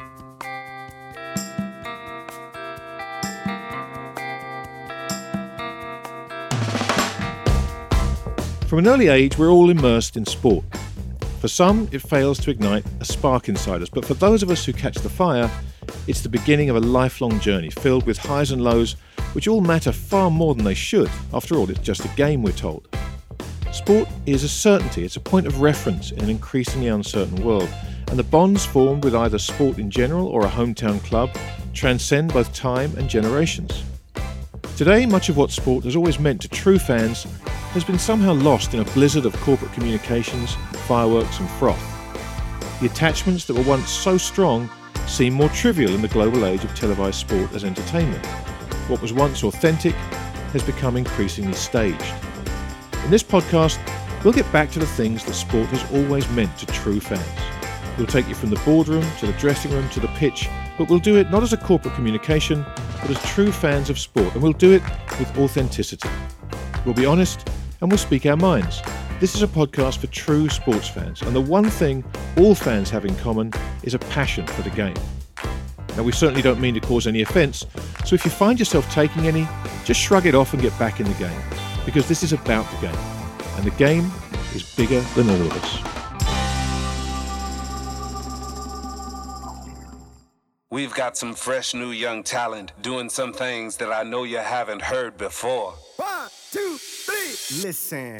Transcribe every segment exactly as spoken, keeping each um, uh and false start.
From an early age, we're all immersed in sport. For some, it fails to ignite a spark inside us, but for those of us who catch the fire, it's the beginning of a lifelong journey filled with highs and lows, which all matter far more than they should. After all, it's just a game, we're told. Sport is a certainty, it's a point of reference in an increasingly uncertain world, and the bonds formed with either sport in general or a hometown club transcend both time and generations. Today, much of what sport has always meant to true fans has been somehow lost in a blizzard of corporate communications, fireworks and froth. The attachments that were once so strong seem more trivial in the global age of televised sport as entertainment. What was once authentic has become increasingly staged. In this podcast, we'll get back to the things that sport has always meant to true fans. We'll take you from the boardroom to the dressing room to the pitch, but we'll do it not as a corporate communication, but as true fans of sport, and we'll do it with authenticity. We'll be honest, and we'll speak our minds. This is a podcast for true sports fans, and the one thing all fans have in common is a passion for the game. Now, we certainly don't mean to cause any offence, so if you find yourself taking any, just shrug it off and get back in the game, because this is about the game, and the game is bigger than all of us. We've got some fresh new young talent doing some things that I know you haven't heard before. One, two, three, listen.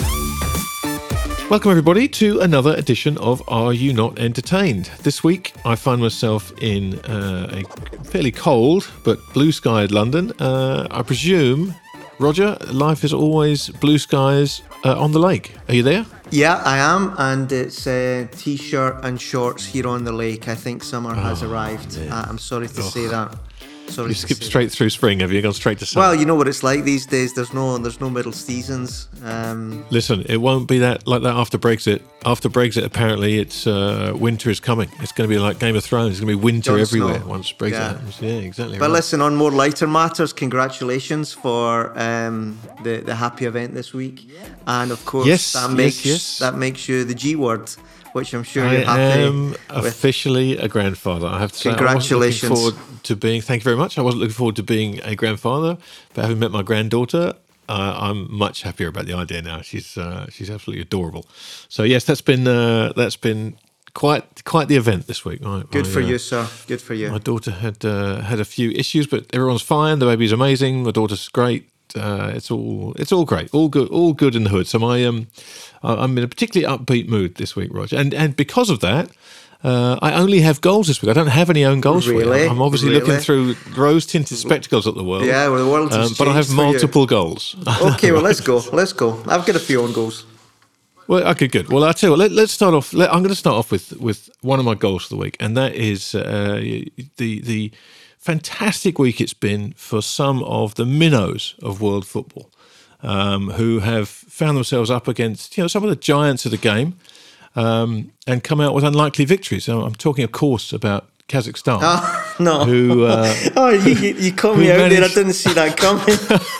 Welcome everybody to another edition of Are You Not Entertained? This week I find myself in uh, a fairly cold but blue-skied London. Uh, I presume, Roger, life is always blue skies uh, on the lake. Are you there? Yeah, I am, and it's uh, t-shirt and shorts here on the lake. I think summer has oh, arrived. Uh, I'm sorry to oh. say that. Sorry you skipped straight that. through spring, have you? Gone straight to summer? Well, you know what it's like these days. There's no, there's no middle seasons. Um, Listen, it won't be that like that after Brexit. After Brexit, apparently, it's uh, winter is coming. It's going to be like Game of Thrones. It's going to be winter Jon everywhere Snow. once Brexit yeah. happens. Yeah, exactly. But right. listen, on more lighter matters, congratulations for um, the the happy event this week, and of course, yes, that makes yes, yes. that makes you the G word, which I'm sure I you're happy am with. officially a grandfather. I have to say, congratulations. I wasn't looking forward to being. Thank you very much. I wasn't looking forward to being a grandfather, but having met my granddaughter, uh, I'm much happier about the idea now. She's uh, she's absolutely adorable. So yes, that's been uh, that's been quite quite the event this week. My, Good my, for uh, you, sir. Good for you. My daughter had uh, had a few issues, but everyone's fine. The baby's amazing. My daughter's great. Uh, it's all it's all great, all good, all good in the hood. So my um, I'm in a particularly upbeat mood this week, Roger, and and because of that, uh, I only have goals this week. I don't have any own goals really? for you. I'm obviously really? looking through rose-tinted spectacles at the world. Yeah, well, the world has um, but I have changed for multiple you. goals. Okay, well let's go. Let's go. I've got a few own goals. Well, okay, good. Well, I'll tell you what, let, let's start off. Let, I'm going to start off with, with one of my goals for the week, and that is uh, the the fantastic week it's been for some of the minnows of world football, um, who have found themselves up against, you know, some of the giants of the game, um, and come out with unlikely victories. So I'm talking, of course, about Kazakhstan. Oh, no. Who, uh, oh, you, you, you caught me out managed, there. I didn't see that coming.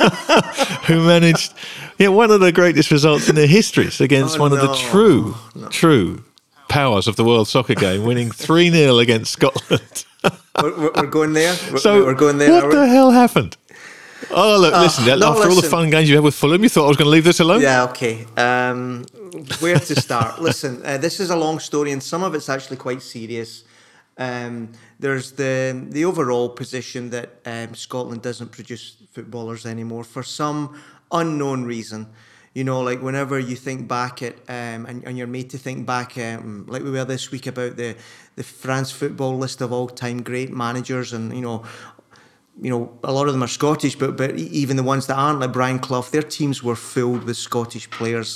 who managed, yeah, one of the greatest results in their histories against oh, one no. of the true, no. true powers of the World Soccer game, winning three nil against Scotland. we're, we're going there. We're, so, we're going there. what the hell happened? Oh, look, uh, listen, no, after listen. all the fun games you had with Fulham, you thought I was going to leave this alone? Yeah, okay. Um, where to start? Listen, uh, this is a long story, and some of it's actually quite serious. Um, there's the the overall position that um, Scotland doesn't produce footballers anymore for some unknown reason. You know, like whenever you think back at, um, and, and you're made to think back, um, like we were this week about the, the France football list of all-time great managers, and, you know, you know, a lot of them are Scottish, but but even the ones that aren't, like Brian Clough, their teams were filled with Scottish players.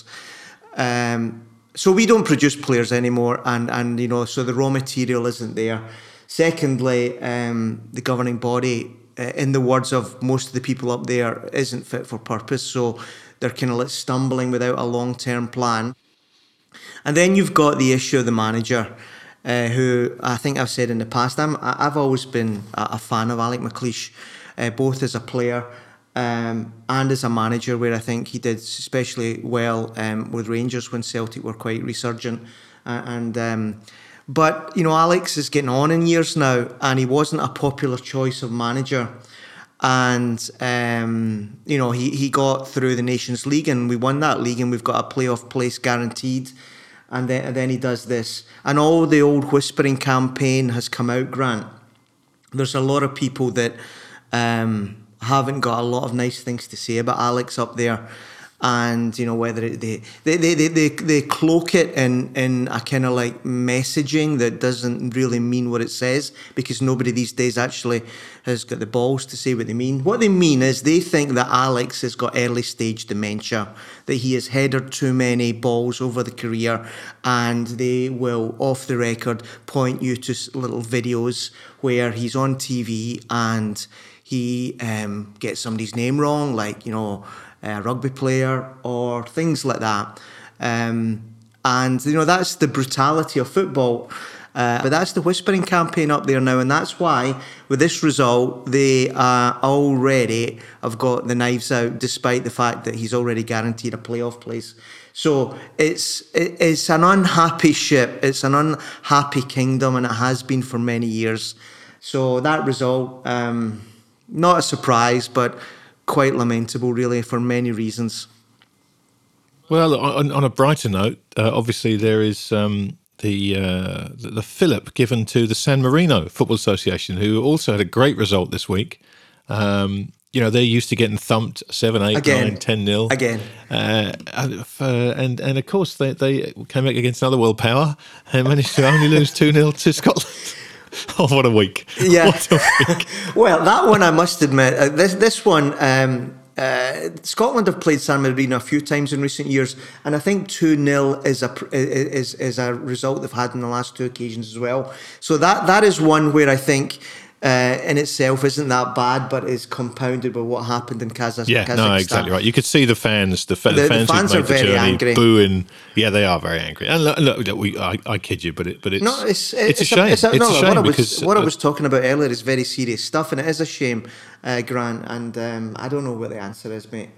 Um, so we don't produce players anymore, and, and you know, so the raw material isn't there. Secondly, um, the governing body, uh, in the words of most of the people up there, isn't fit for purpose. So they're kind of like stumbling without a long-term plan. And then you've got the issue of the manager, uh, who I think I've said in the past, I'm, I've always been a, a fan of Alec McLeish, uh, both as a player um, and as a manager, where I think he did especially well um, with Rangers when Celtic were quite resurgent. Uh, and um, But, you know, Alex is getting on in years now, and he wasn't a popular choice of manager. And, um, you know, he, he got through the Nations League, and we won that league, and we've got a playoff place guaranteed. And then, and then he does this. And all the old whispering campaign has come out, Grant. There's a lot of people that um, haven't got a lot of nice things to say about Alex up there. And, you know, whether it, they, they, they, they, they, they cloak it in, in a kind of like messaging that doesn't really mean what it says, because nobody these days actually has got the balls to say what they mean. What they mean is they think that Alex has got early stage dementia, that he has headed too many balls over the career, and they will, off the record, point you to little videos where he's on T V and he um, gets somebody's name wrong, like, you know, a rugby player or things like that. Um, and, you know, that's the brutality of football. Uh, but that's the whispering campaign up there now. And that's why, with this result, they uh, already have got the knives out, despite the fact that he's already guaranteed a playoff place. So it's it, it's an unhappy ship. It's an unhappy kingdom, and it has been for many years. So that result, um, not a surprise, but quite lamentable, really, for many reasons. Well, on, on a brighter note, uh, obviously there is um, the, uh, the the fillip given to the San Marino Football Association, who also had a great result this week. Um, you know, they're used to getting thumped seven, eight, Again. nine, ten nil. Again. Uh, and, and of course, they, they came up against another world power and managed to only lose two nil to Scotland. Oh, what a week. Yeah. What a week. Well, that one, I must admit, uh, this this one, um, uh, Scotland have played San Marino a few times in recent years, and I think two nil is a is is a result they've had in the last two occasions as well. So that that is one where I think uh, in itself isn't that bad, but is compounded by what happened in Kazakh- yeah, Kazakhstan. no, exactly right. You could see the fans, the, fa- The- the the fans, fans who've are made the very journey, angry. booing. Yeah, they are very angry. And look, look, look we, I, I kid you, but it, but it's No, it's, it's, it's a shame. It's a, no, shame what I was, because what I uh, was talking about earlier is very serious stuff, and it is a shame, uh, Grant. And um, I don't know what the answer is, mate.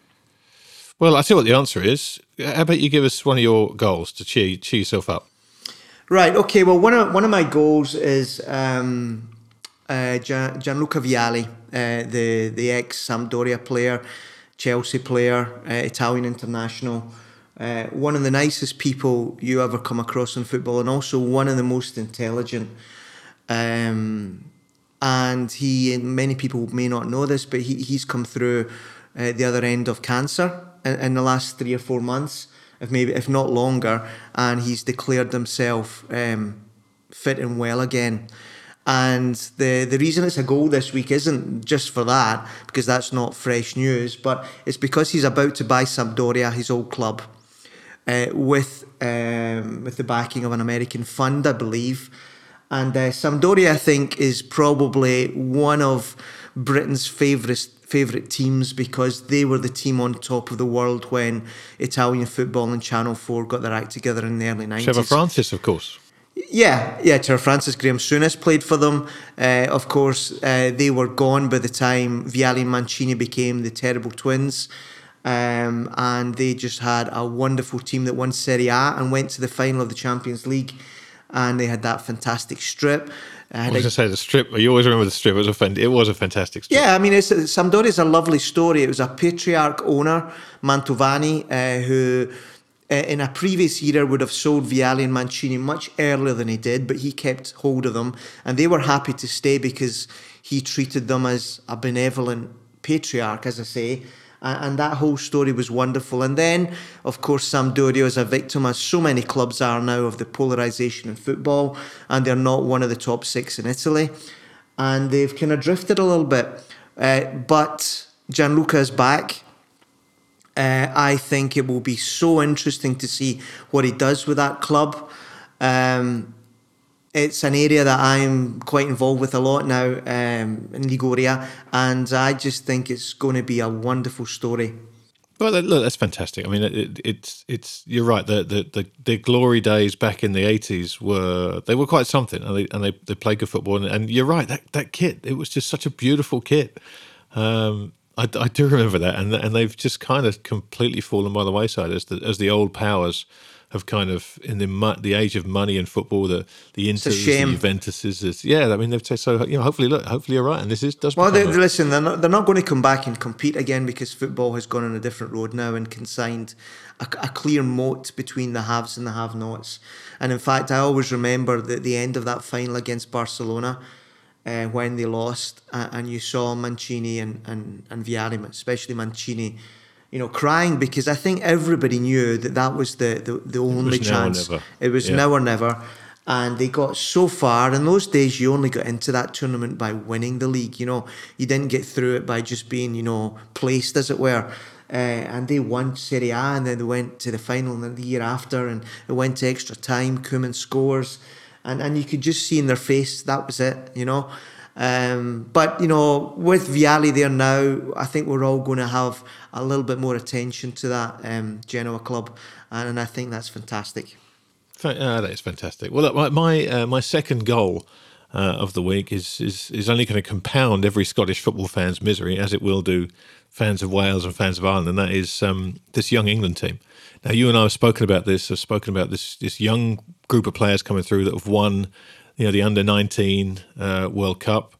Well, I tell you what the answer is. How about you give us one of your goals to cheer cheer yourself up? Right. Okay. Well, one of one of my goals is um, uh, Gian, Gianluca Vialli, uh, the the ex Sampdoria player, Chelsea player, uh, Italian international. Uh, one of the nicest people you ever come across in football, and also one of the most intelligent. Um, and he, many people may not know this, but he he's come through uh, the other end of cancer in, in the last three or four months. If maybe if not longer, and he's declared himself um, fit and well again. And the the reason it's a goal this week isn't just for that, because that's not fresh news, but it's because he's about to buy Sampdoria, his old club, uh, with um, with the backing of an American fund, I believe. And uh, Sampdoria, I think, is probably one of Britain's favourite favourite teams, because they were the team on top of the world when Italian football and Channel four got their act together in the early nineties. Trevor Francis, of course. Yeah, yeah, Trevor Francis, Graham Souness played for them. Uh, of course, uh, they were gone by the time Vialli and Mancini became the terrible twins. Um, and they just had a wonderful team that won Serie A and went to the final of the Champions League. And they had that fantastic strip. I was going to say the strip. You always remember the strip. It was a fan- it was a fantastic strip. Yeah, I mean, it's, Sampdoria is a lovely story. It was a patriarch owner, Mantovani, uh, who uh, in a previous era would have sold Vialli and Mancini much earlier than he did, but he kept hold of them, and they were happy to stay because he treated them as a benevolent patriarch, as I say. And that whole story was wonderful. And then, of course, Sampdoria is a victim, as so many clubs are now, of the polarisation in football. And they're not one of the top six in Italy. And they've kind of drifted a little bit. Uh, but Gianluca is back. Uh, I think it will be so interesting to see what he does with that club. Um, It's an area that I'm quite involved with a lot now um, in Liguria, and I just think it's going to be a wonderful story. Well, look, that's fantastic. I mean, it, it's it's you're right. The, the the the glory days back in the eighties were they were quite something, and they and they, they played good football. And, and you're right, that that kit, it was just such a beautiful kit. Um, I, I do remember that, and and they've just kind of completely fallen by the wayside as the as the old powers have kind of in the mo- the age of money and football, the the Inters, the shame. Juventuses, is, yeah. I mean, they've so you know. Hopefully, look, hopefully you're right, and this is does. Well, they, become a- listen, they're not, they're not going to come back and compete again because football has gone on a different road now and consigned a, a clear moat between the haves and the have-nots. And in fact, I always remember the, the end of that final against Barcelona uh, when they lost, uh, and you saw Mancini and, and, and Vialli, especially Mancini, you know, crying because I think everybody knew that that was the, the, the only it was now or chance. never. It was Yeah. now or never. And they got so far. In those days, you only got into that tournament by winning the league. You know, you didn't get through it by just being, you know, placed, as it were. Uh, and they won Serie A, and then they went to the final the year after, and it went to extra time. Koeman scores, and and you could just see in their face that was it. You know, um, but you know, with Vialli there now, I think we're all going to have a little bit more attention to that um, Genoa club, and I think that's fantastic. Uh, that is fantastic. Well, look, my my, uh, my second goal uh, of the week is is is only going to compound every Scottish football fan's misery, as it will do fans of Wales and fans of Ireland, and that is um, this young England team. Now, you and I have spoken about this. Have spoken about this this young group of players coming through that have won, you know, the under nineteen uh, World Cup.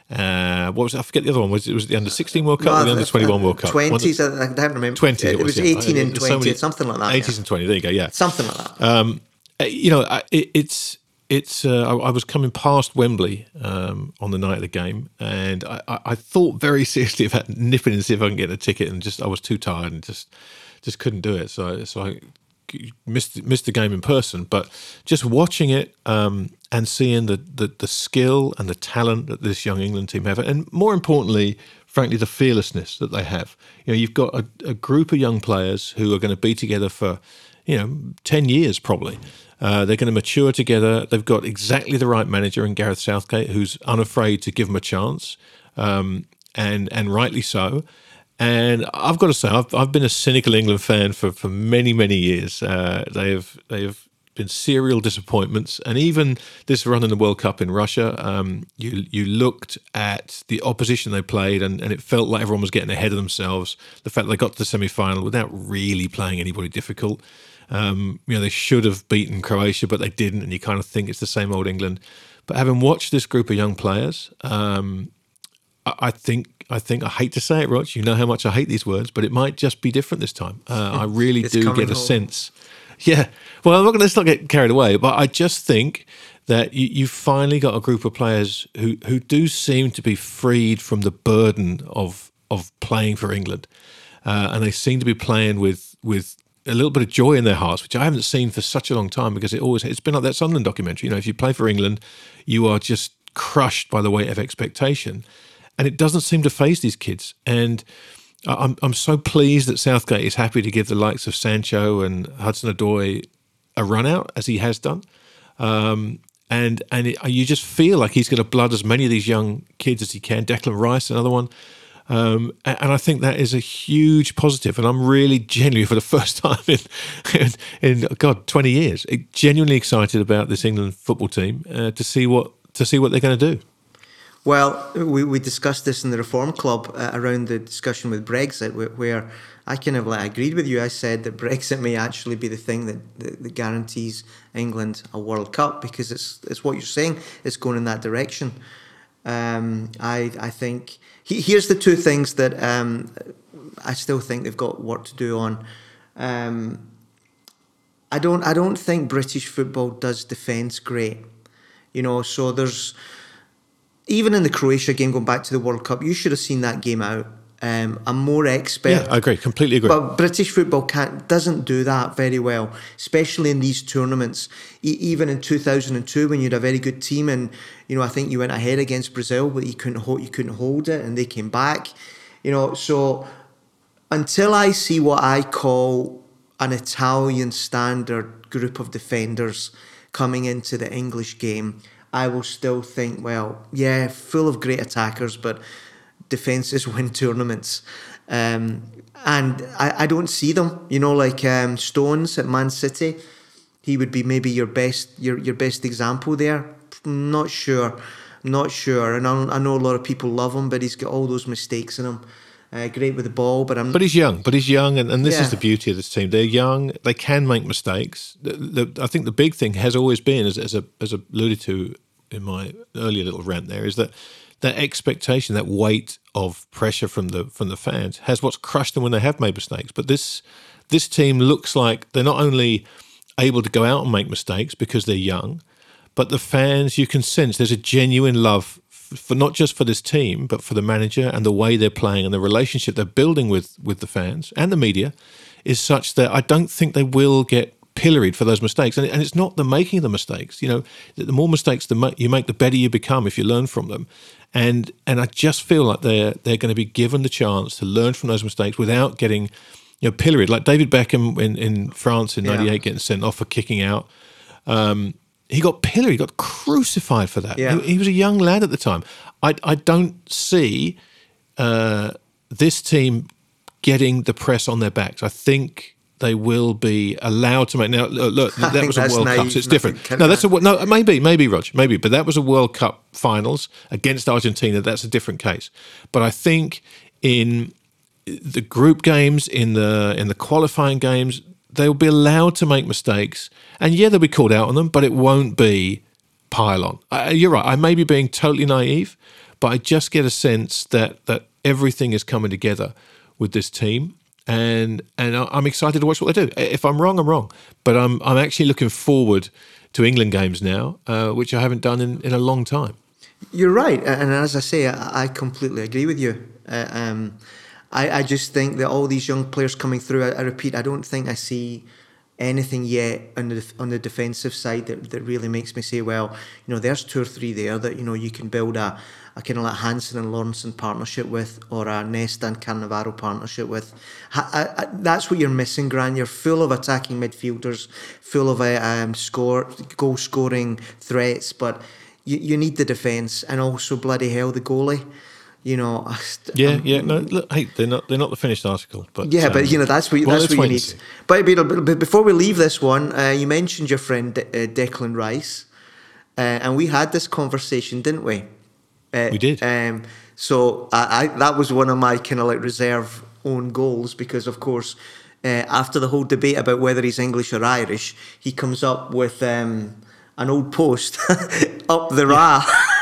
Uh, what was it? I forget the other one. Was it was it the under sixteen World Cup No, or the under twenty-one World Cup? Twenties, I I don't remember. Twenty. It, It was was, yeah. eighteen and There's so twenty, many- something like that. Eighties yeah. and twenty. There you go. Yeah. Something like that. Um, uh, you know, I- it, it's it's. Uh, I, I was coming past Wembley um, on the night of the game, and I, I, I thought very seriously about nipping and see if I can get a ticket, and just I was too tired and just just couldn't do it. So so I missed missed the game in person, but just watching it um, and seeing the, the the skill and the talent that this young England team have, and more importantly, frankly, the fearlessness that they have. You know, you've got a, a group of young players who are going to be together for, you know, ten years probably. Uh, they're going to mature together. They've got exactly the right manager in Gareth Southgate, who's unafraid to give them a chance, um, and and rightly so. And I've got to say, I've I've been a cynical England fan for, for many many years. Uh, they have they have been serial disappointments, and even this run in the World Cup in Russia, um, you you looked at the opposition they played, and, and it felt like everyone was getting ahead of themselves. The fact they got to the semi-final without really playing anybody difficult. Um, you know, they should have beaten Croatia, but they didn't, and you kind of think it's the same old England. But having watched this group of young players, um, I, I think I think I hate to say it, Roch. You know how much I hate these words, but it might just be different this time. Uh, I really It's do coming get a home. sense. Yeah, well, I'm not going to let's not get carried away, but I just think that you, you've finally got a group of players who who do seem to be freed from the burden of of playing for England, uh, and they seem to be playing with with a little bit of joy in their hearts, which I haven't seen for such a long time, because it always it's been like that Sunderland documentary. You know, if you play for England, you are just crushed by the weight of expectation, and it doesn't seem to faze these kids. And I'm I'm so pleased that Southgate is happy to give the likes of Sancho and Hudson-Odoi a run out, as he has done. Um, and and it, you just feel like he's going to blood as many of these young kids as he can. Declan Rice, another one. Um, and, and I think that is a huge positive. And I'm really genuinely, for the first time in, in, in God, twenty years, genuinely excited about this England football team uh, to see what to see what they're going to do. Well, we, we discussed this in the Reform Club uh, around the discussion with Brexit, where, where I kind of like agreed with you. I said that Brexit may actually be the thing that, that, that guarantees England a World Cup, because it's it's what you're saying. It's going in that direction. Um, I I think he, here's the two things that um, I still think they've got work to do on. Um, I don't I don't think British football does defence great. You know, so there's. Even in the Croatia game, going back to the World Cup, you should have seen that game out. Um, I'm more expert. Yeah, I agree. Completely agree. But British football can't, doesn't do that very well, especially in these tournaments. E- even in two thousand two, when you had a very good team, and you know, I think you went ahead against Brazil, but you couldn't hold, you couldn't hold it, and they came back. You know, so until I see what I call an Italian standard group of defenders coming into the English game, I will still think, well, yeah, full of great attackers, but defences win tournaments. Um, and I, I don't see them, you know, like um, Stones at Man City. He would be maybe your best your, your best example there. Not sure, not sure. And I, I know a lot of people love him, but he's got all those mistakes in him. uh, great with the ball, but I'm. But he's young. But he's young, and, and this Yeah. is the beauty of this team. They're young. They can make mistakes. The, the, I think the big thing has always been, as as, a, as I alluded to in my earlier little rant, there is that that expectation, that weight of pressure from the from the fans, has what's crushed them when they have made mistakes. But this this team looks like they're not only able to go out and make mistakes because they're young, but the fans, you can sense there's a genuine love for not just for this team, but for the manager and the way they're playing and the relationship they're building with with the fans and the media is such that I don't think they will get pilloried for those mistakes. And, and it's not the making of the mistakes. You know, the more mistakes the mo- you make, the better you become if you learn from them. And and I just feel like they're they're going to be given the chance to learn from those mistakes without getting, you know, pilloried. Like David Beckham in, in France in ninety-eight yeah. getting sent off for kicking out. Um, He got pilloried, he got crucified for that. Yeah. He, he was a young lad at the time. I, I don't see uh, this team getting the press on their backs. I think they will be allowed to make. Now, look, look that was a World naive, Cup, so it's different. No, that's a no, maybe, maybe, Roger, maybe, but that was a World Cup finals against Argentina. That's a different case. But I think in the group games, in the in the qualifying games, they'll be allowed to make mistakes, and yeah, they'll be called out on them, but it won't be pile on. Uh, you're right. I may be being totally naive, but I just get a sense that that everything is coming together with this team, and and I'm excited to watch what they do. If I'm wrong, I'm wrong, but I'm I'm actually looking forward to England games now, uh, which I haven't done in, in a long time. You're right, and as I say, I, I completely agree with you. Uh, um, I, I just think that all these young players coming through, I, I repeat, I don't think I see anything yet on the on the defensive side that, that really makes me say, well, you know, there's two or three there that, you know, you can build a, a kind of like Hansen and Lawrenson partnership with, or a Nesta and Cannavaro partnership with. I, I, that's what you're missing, Gran. You're full of attacking midfielders, full of uh, um, score goal scoring threats, but you, you need the defence, and also bloody hell the goalie. You know, yeah, um, yeah. No, look, hey, they're not they're not the finished article, but yeah, um, but you know that's what well, that's what you need. But, but, but before we leave this one, uh, you mentioned your friend De- uh, Declan Rice, uh, and we had this conversation, didn't we? Uh, we did. Um, so I, I that was one of my kind of like reserve own goals, because of course, uh, after the whole debate about whether he's English or Irish, he comes up with um, an old post up the Ra.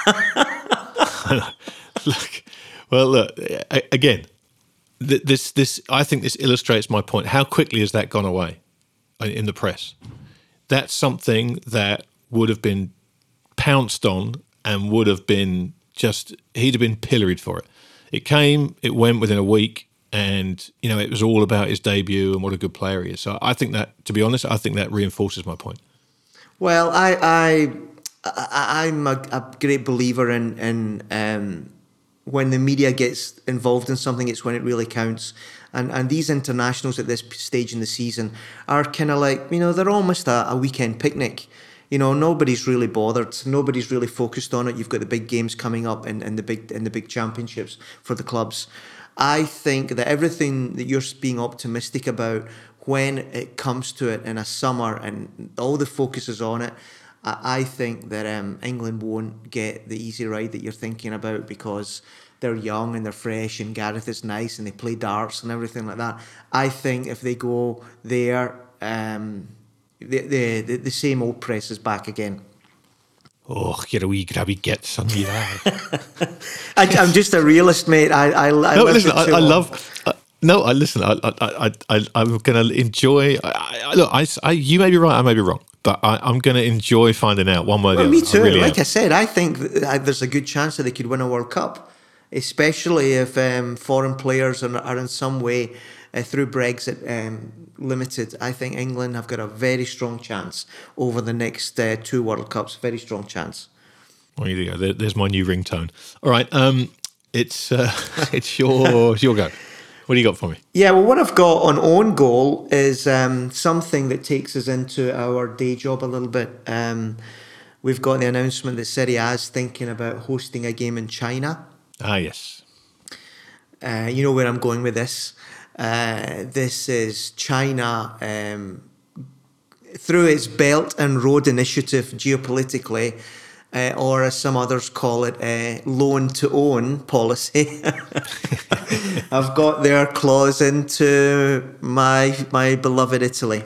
Look, well, look again. This, this, I think this illustrates my point. How quickly has that gone away in the press? That's something that would have been pounced on and would have been just. He'd have been pilloried for it. It came, it went within a week, and you know it was all about his debut and what a good player he is. So I think that, to be honest, I think that reinforces my point. Well, I, I, I I'm a, a great believer in in. Um, when the media gets involved in something, it's when it really counts. And and these internationals at this stage in the season are kind of like, you know, they're almost a, a weekend picnic. You know, nobody's really bothered. Nobody's really focused on it. You've got the big games coming up and, and the big and the big championships for the clubs. I think that everything that you're being optimistic about, when it comes to it in a summer and all the focus is on it, I think that um, England won't get the easy ride that you're thinking about, because they're young and they're fresh and Gareth is nice and they play darts and everything like that. I think if they go there, um, the, the, the, the same old press is back again. Oh, you're a wee grabby gets on you. I'm just a realist, mate. I, I, I no, listen, I, I love... Uh, no, I listen. I, I, I, I'm going to enjoy... I, I, look, I, I, you may be right, I may be wrong. But I, I'm going to enjoy finding out one way or the well, other. Me too. I really like am. I said, I think that there's a good chance that they could win a World Cup, especially if um, foreign players are, are in some way, uh, through Brexit, um, limited. I think England have got a very strong chance over the next uh, two World Cups. Very strong chance. Well, there you go. There, there's my new ringtone. All right. Um, it's uh, it's your it's your go. What do you got for me? Yeah, well, what I've got on own goal is um, something that takes us into our day job a little bit. Um, we've got the announcement that Serie A is thinking about hosting a game in China. Ah, yes. Uh, you know where I'm going with this. Uh, this is China, um, through its Belt and Road Initiative geopolitically, uh, or as some others call it, uh, loan to own policy, have got their claws into my my beloved Italy.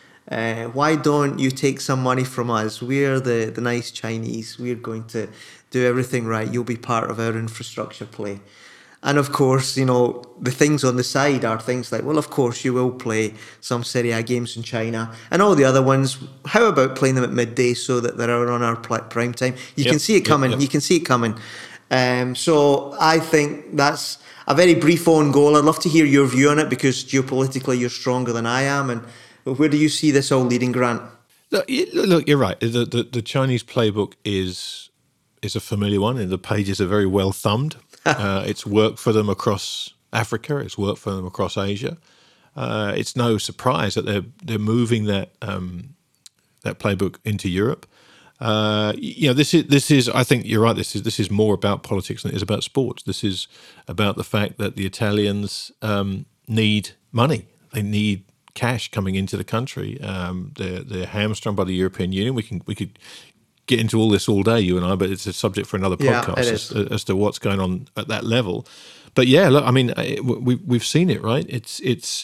Uh, why don't you take some money from us? We're the, the nice Chinese. We're going to do everything right. You'll be part of our infrastructure play. And of course, you know, the things on the side are things like, well, of course, you will play some Serie A games in China and all the other ones. How about playing them at midday so that they're on our prime time? You yep, can see it coming. Yep, yep. You can see it coming. Um, so I think that's a very brief own goal. I'd love to hear your view on it because geopolitically you're stronger than I am. And where do you see this all leading, Grant? Look, look you're right. The, the, the Chinese playbook is is a familiar one, and the pages are very well thumbed. uh, it's worked for them across Africa. It's worked for them across Asia. Uh, it's no surprise that they're they're moving that um, that playbook into Europe. Uh, you know, this is this is. I think you're right. This is this is more about politics than it is about sports. This is about the fact that the Italians um, need money. They need cash coming into the country. Um, they're they're hamstrung by the European Union. We can we could get into all this all day, you and I, but it's a subject for another podcast yeah, as, as to what's going on at that level. But yeah, look, I mean, we we've seen it, right? It's it's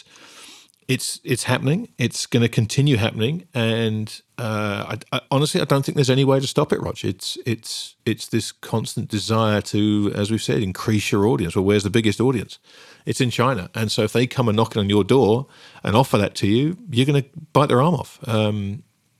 it's it's happening. It's going to continue happening, and uh, I, I, honestly, I don't think there's any way to stop it, Rog. It's it's it's this constant desire to, as we've said, increase your audience. Well, where's the biggest audience? It's in China, and so if they come and knocking on your door and offer that to you, you're going to bite their arm off. Um,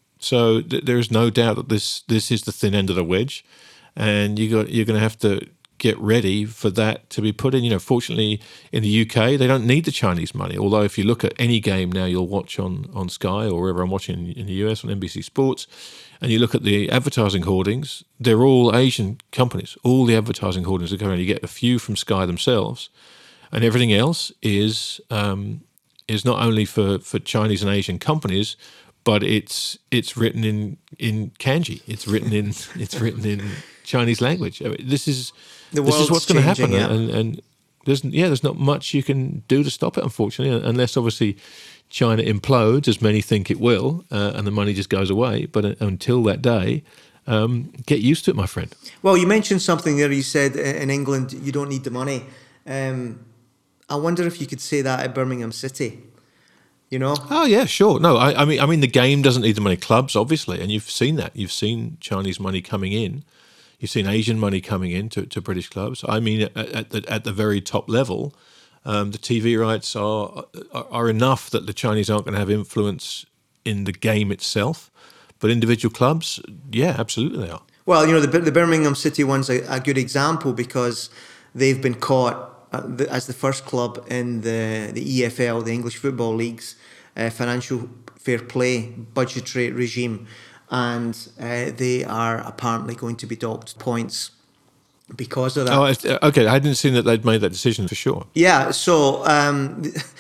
so th- there is no doubt that this this is the thin end of the wedge, and you got you're going to have to get ready for that to be put in. You know, fortunately in the U K they don't need the Chinese money. Although if you look at any game now you'll watch on on Sky or wherever I'm watching in the U S on N B C Sports, and you look at the advertising hoardings, they're all Asian companies. All the advertising hoardings are going. You get a few from Sky themselves. And everything else is um, is not only for, for Chinese and Asian companies, but it's it's written in, in kanji. It's written in it's written in Chinese language. I mean, this is the this is what's going to happen, yeah. and and there's yeah there's not much you can do to stop it, unfortunately, unless obviously China implodes, as many think it will, uh, and the money just goes away. But uh, until that day, um, get used to it, my friend. Well, you mentioned something there. You said in England you don't need the money. Um, I wonder if you could say that at Birmingham City, you know? Oh yeah, sure. No, I, I mean, I mean, the game doesn't need the money. Clubs, obviously, and you've seen that. You've seen Chinese money coming in. You've seen Asian money coming in to, to British clubs. I mean, at, at the at the very top level, um, the T V rights are, are are enough that the Chinese aren't going to have influence in the game itself. But individual clubs, yeah, absolutely they are. Well, you know, the the Birmingham City one's a, a good example because they've been caught as the first club in the, the E F L, the English Football League's uh, financial fair play budgetary regime, and uh, they are apparently going to be docked points because of that. Oh, okay. I hadn't seen that they'd made that decision for sure. Yeah, so um,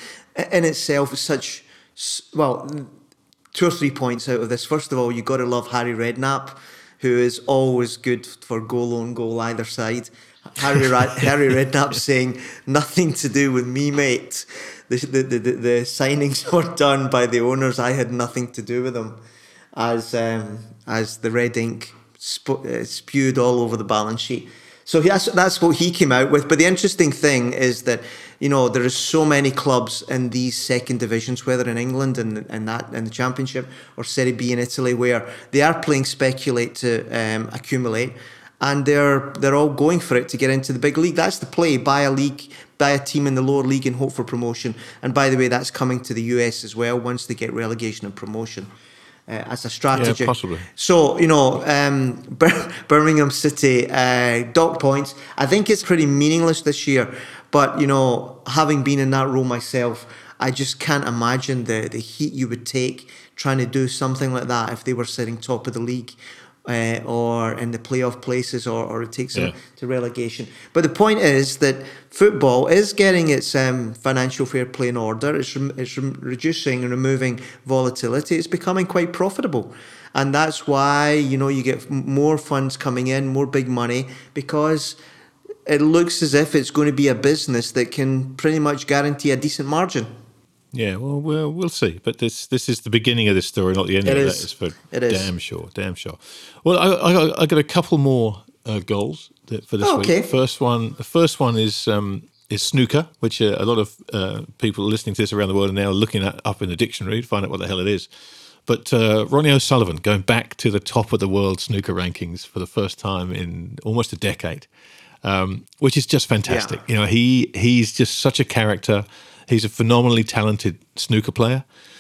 in itself, it's such, well, two or three points out of this. First of all, you've got to love Harry Redknapp, who is always good for goal on goal either side. Harry Harry Redknapp saying, nothing to do with me, mate. The, the, the, the signings were done by the owners. I had nothing to do with them. As um, as the red ink sp- uh, spewed all over the balance sheet. So that's, that's what he came out with. But the interesting thing is that, you know, there are so many clubs in these second divisions, whether in England and, and that in the Championship or Serie B in Italy, where they are playing speculate to um, accumulate. And they're they're all going for it to get into the big league. That's the play. Buy a league, buy a team in the lower league and hope for promotion. And by the way, that's coming to the U S as well once they get relegation and promotion uh, as a strategy. Yeah, possibly. So, you know, um, Bir- Birmingham City, uh, dock points. I think it's pretty meaningless this year. But, you know, having been in that role myself, I just can't imagine the, the heat you would take trying to do something like that if they were sitting top of the league. Uh, or in the playoff places, or, or it takes them yeah. to relegation. But the point is that football is getting its um, financial fair play in order. It's, re- it's re- reducing and removing volatility. It's becoming quite profitable. And that's why, you know, you get more funds coming in, more big money, because it looks as if it's going to be a business that can pretty much guarantee a decent margin. Yeah, well, we'll we'll see. But this this is the beginning of this story, not the end It of is. it. Is for It is. damn sure, damn sure. Well, I I, I got a couple more uh, goals that, for this Oh, okay. week. First one, the first one is um, is snooker, which uh, a lot of uh, people listening to this around the world are now looking at up in the dictionary to find out what the hell it is. But uh, Ronnie O'Sullivan going back to the top of the world snooker rankings for the first time in almost a decade, um, which is just fantastic. Yeah. You know, he he's just such a character. He's a phenomenally talented snooker player.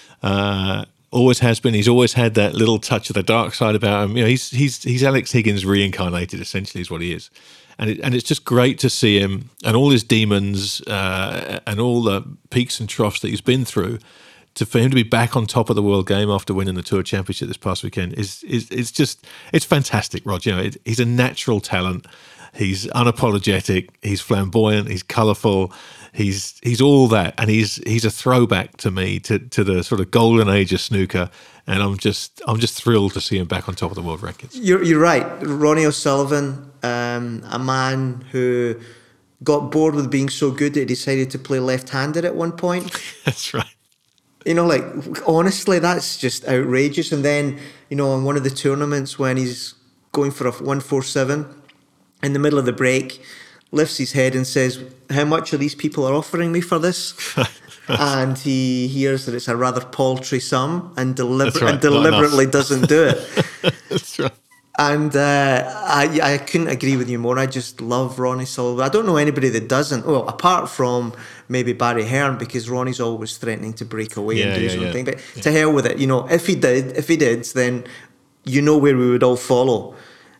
Uh, always has been. He's always had that little touch of the dark side about him. You know, he's he's he's Alex Higgins reincarnated. Essentially, is what he is. And it, and it's just great to see him and all his demons uh, and all the peaks and troughs that he's been through. To for him to be back on top of the world game after winning the Tour Championship this past weekend is is it's just it's fantastic, Rod. You know, it, he's a natural talent. He's unapologetic. He's flamboyant. He's colourful. He's he's all that, and he's he's a throwback to me to to the sort of golden age of snooker. And I'm just I'm just thrilled to see him back on top of the world rankings. You're you're right, Ronnie O'Sullivan, um, a man who got bored with being so good that he decided to play left-handed at one point. That's right. You know, like, honestly, that's just outrageous. And then, you know, in one of the tournaments when he's going for a one four seven, in the middle of the break, lifts his head and says, how much are these people are offering me for this? And he hears that it's a rather paltry sum and, deliber- right, and deliberately doesn't do it. That's right. And uh, I, I couldn't agree with you more. I just love Ronnie Sullivan. I don't know anybody that doesn't. Well, apart from maybe Barry Hearn, because Ronnie's always threatening to break away Yeah, and do yeah, something. yeah. But yeah. To hell with it. You know, if he did, if he did, then you know where we would all follow.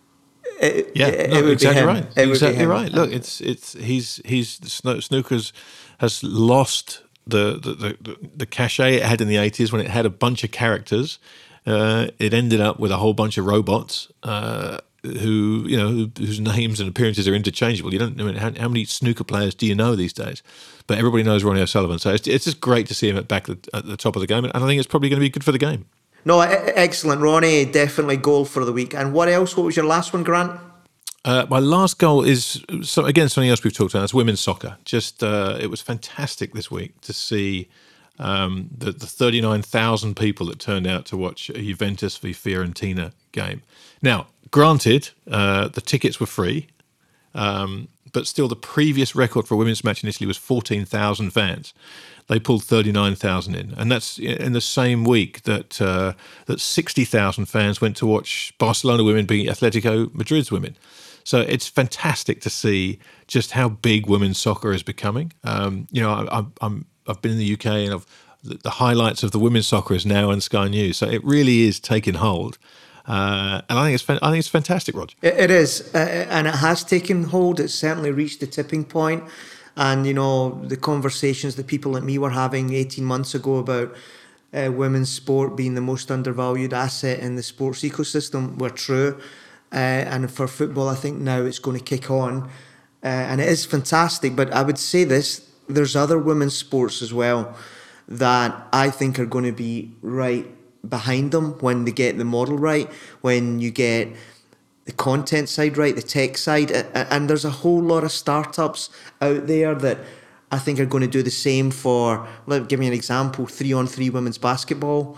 It, Yeah, it, no, it would exactly be him. right. It would be Exactly him. right. Look, it's it's he's he's snooker's has lost the the, the the cachet it had in the eighties when it had a bunch of characters. Uh, it ended up with a whole bunch of robots uh, who you know who, whose names and appearances are interchangeable. You don't know how, how many snooker players do you know these days? But everybody knows Ronnie O'Sullivan, so it's, it's just great to see him at back at, at the top of the game, and I think it's probably going to be good for the game. No, e- excellent. Ronnie, definitely goal for the week. And what else? What was your last one, Grant? Uh, my last goal is so again something else we've talked about. It's women's soccer. Just uh, it was fantastic this week to see um, the, the thirty-nine thousand people that turned out to watch a Juventus v Fiorentina game. Now, granted, uh, the tickets were free, um, but still the previous record for a women's match in Italy was fourteen thousand fans. They pulled thirty-nine thousand in, and that's in the same week that uh, that sixty thousand fans went to watch Barcelona women beat Atletico Madrid's women. So it's fantastic to see just how big women's soccer is becoming. Um, you know, I, I'm, I'm I've been in the U K, and I've, the, the highlights of the women's soccer is now on Sky News. So it really is taking hold, uh, and I think it's fan- I think it's fantastic, Roger. It, it is, uh, and it has taken hold. It's certainly reached the tipping point. And, you know, the conversations that people like me were having eighteen months ago about uh, women's sport being the most undervalued asset in the sports ecosystem were true. Uh, and for football, I think now it's going to kick on. Uh, and it is fantastic. But I would say this, there's other women's sports as well that I think are going to be right behind them when they get the model right, when you get the content side right, the tech side, and there's a whole lot of startups out there that I think are going to do the same for, let me give me an example, three-on-three women's basketball,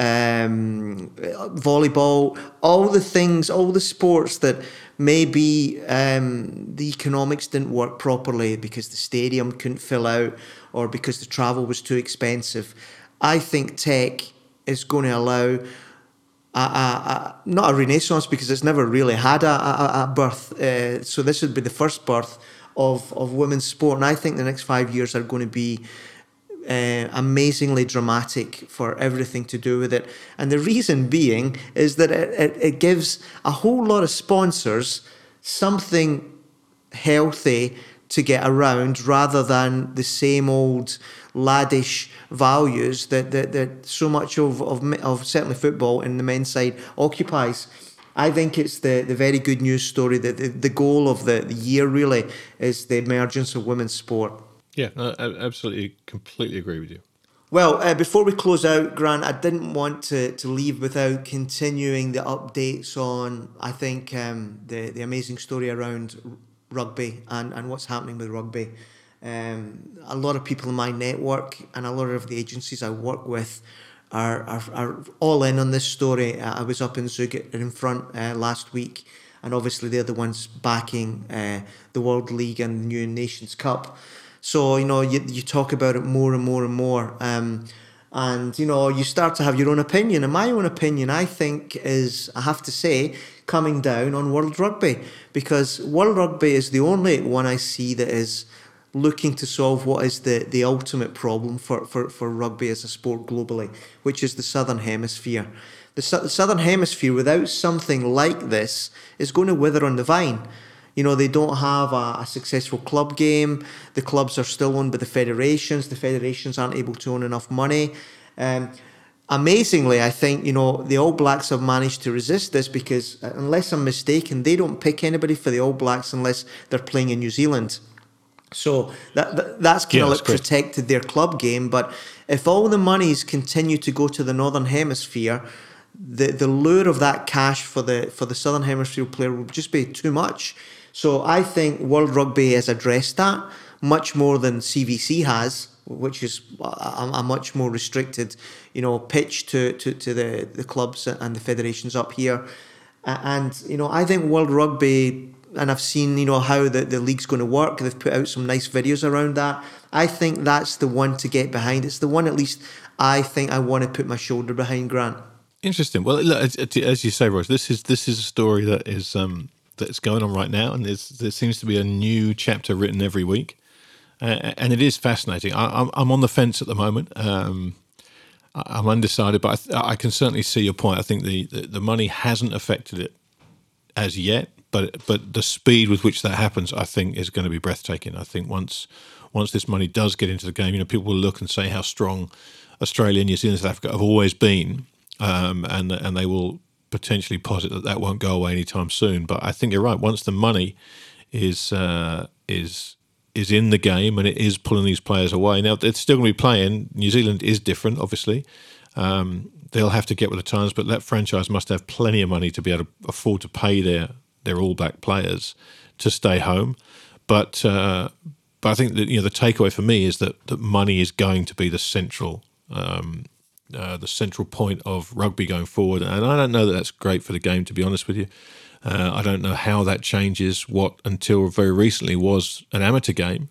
um, volleyball, all the things, all the sports that maybe um, the economics didn't work properly because the stadium couldn't fill out or because the travel was too expensive. I think tech is going to allow A, a, a, not a renaissance, because it's never really had a, a, a birth. Uh, so this would be the first birth of, of women's sport. And I think the next five years are going to be uh, amazingly dramatic for everything to do with it. And the reason being is that it, it, it gives a whole lot of sponsors something healthy to get around rather than the same old laddish values that, that, that so much of, of of certainly football in the men's side occupies. I think it's the, the very good news story that the, the goal of the, the year really is the emergence of women's sport. Yeah, I absolutely, completely agree with you. Well, uh, before we close out, Grant, I didn't want to, to leave without continuing the updates on, I think, um, the, the amazing story around rugby and, and what's happening with rugby. Um, a lot of people in my network and a lot of the agencies I work with are are, are all in on this story. I was up in Zug in front uh, last week, and obviously they're the ones backing uh, the World League and the New Nations Cup. So, you know, you, you talk about it more and more and more. Um, and, you know, you start to have your own opinion. And my own opinion, I think, is, I have to say, coming down on World Rugby. Because World Rugby is the only one I see that is looking to solve what is the, the ultimate problem for, for, for rugby as a sport globally, which is the Southern Hemisphere. The, the Southern Hemisphere, without something like this, is going to wither on the vine. You know, they don't have a, a successful club game. The clubs are still owned by the federations. The federations aren't able to own enough money. Um, amazingly, I think, you know, the All Blacks have managed to resist this because, unless I'm mistaken, they don't pick anybody for the All Blacks unless they're playing in New Zealand. So that, that that's kind yeah, of like great. protected their club game. But if all the monies continue to go to the Northern Hemisphere, the the lure of that cash for the for the Southern Hemisphere player will just be too much. So I think World Rugby has addressed that much more than C V C has, which is a, a much more restricted, you know, pitch to, to, to the, the clubs and the federations up here. And, you know, I think World Rugby, and I've seen, you know, how the, the league's going to work. They've put out some nice videos around that. I think that's the one to get behind. It's the one, at least, I think I want to put my shoulder behind, Grant. Interesting. Well, look, as, as you say, Roger, this is this is a story that is um, that's going on right now, and there's, there seems to be a new chapter written every week, uh, and it is fascinating. I, I'm I'm on the fence at the moment. Um, I'm undecided, but I, th- I can certainly see your point. I think the, the, the money hasn't affected it as yet, but but the speed with which that happens, I think, is going to be breathtaking. I think once once this money does get into the game, you know, people will look and say how strong Australia, New Zealand, South Africa have always been. Um, and and they will potentially posit that that won't go away anytime soon. But I think you're right. Once the money is uh, is is in the game and it is pulling these players away, now it's still going to be playing. New Zealand is different, obviously. Um, they'll have to get with the times, but that franchise must have plenty of money to be able to afford to pay their their All Black players to stay home. But uh, but I think that, you know, the takeaway for me is that that money is going to be the central. Um, Uh, the central point of rugby going forward, and I don't know that that's great for the game, to be honest with you. Uh, I don't know how that changes what until very recently was an amateur game,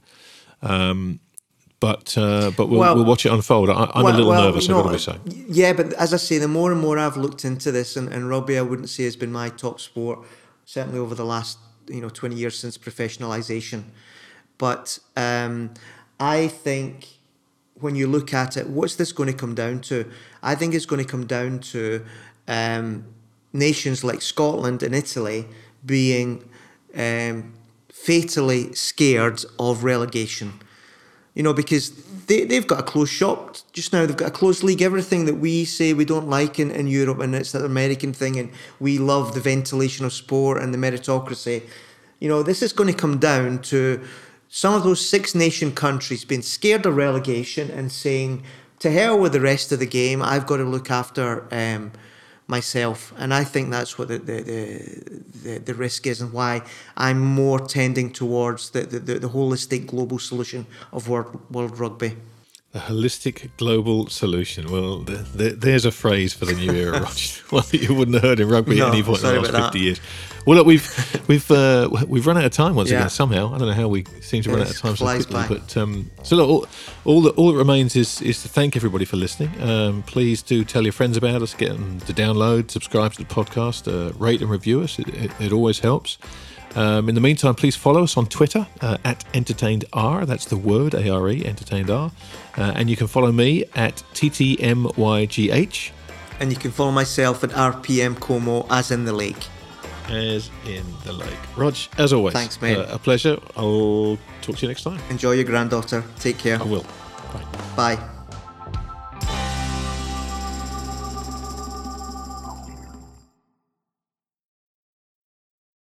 um, but uh, but we'll, well, we'll watch it unfold. I, I'm well, a little well, nervous, you know, I've got to be saying. Yeah, but as I say, the more and more I've looked into this, and, and rugby, I wouldn't say has been my top sport, certainly over the last you know twenty years since professionalisation. But um, I think, when you look at it, what's this going to come down to? I think it's going to come down to um, nations like Scotland and Italy being um, fatally scared of relegation. You know, because they, they've got a closed shop just now. They've got a closed league. Everything that we say we don't like in, in Europe, and it's that American thing, and we love the ventilation of sport and the meritocracy. You know, this is going to come down to some of those Six Nation countries being scared of relegation and saying, to hell with the rest of the game, I've got to look after um, myself. And I think that's what the the, the, the, the risk is, and why I'm more tending towards the, the, the holistic global solution of world, world rugby. The holistic global solution. Well, the, the, there's a phrase for the new era, Roger. One that you wouldn't have heard in rugby No, at any point in the last about fifty that. years. Well, look, we've we've uh, we've run out of time once Yeah. again. Somehow, I don't know how we seem to run Yes, out of time so flies quickly. by. But um, so look, all all that, all that remains is is to thank everybody for listening. Um, please do tell your friends about us, get them to download, subscribe to the podcast, uh, rate and review us. It, it, it always helps. Um, in the meantime, please follow us on Twitter uh, at EntertainedR. That's the word A R E, EntertainedR. Uh, and you can follow me at T T M Y G H. And you can follow myself at R P M Como, as in the lake. As in the lake. Rog, as always. Thanks, mate. Uh, a pleasure. I'll talk to you next time. Enjoy your granddaughter. Take care. I will. Bye. Bye.